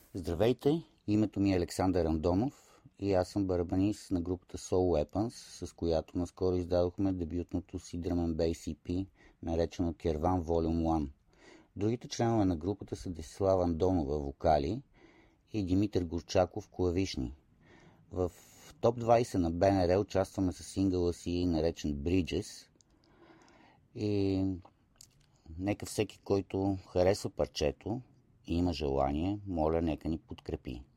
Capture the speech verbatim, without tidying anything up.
Здравейте, името ми е Александър Андонов и аз съм барабанист на групата Soul Weapons, с която наскоро издадохме дебютното си Drum and Bass и пи, наречено Керван Volume едно. Другите членове на групата са Десислава Андонова вокали и Димитър Горчаков клавишни. В топ двайсет на Б Н Р участваме с сингъла си, наречен Bridges, и нека всеки, който харесва парчето и има желание, моля, нека ни подкрепи.